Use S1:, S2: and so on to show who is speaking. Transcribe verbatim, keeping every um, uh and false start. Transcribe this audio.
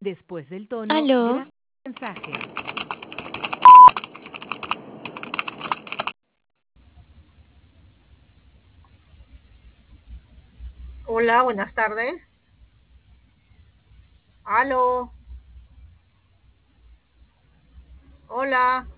S1: Después del tono,
S2: Aló,
S1: graba el mensaje.
S3: Hola, buenas tardes. Aló. Hola.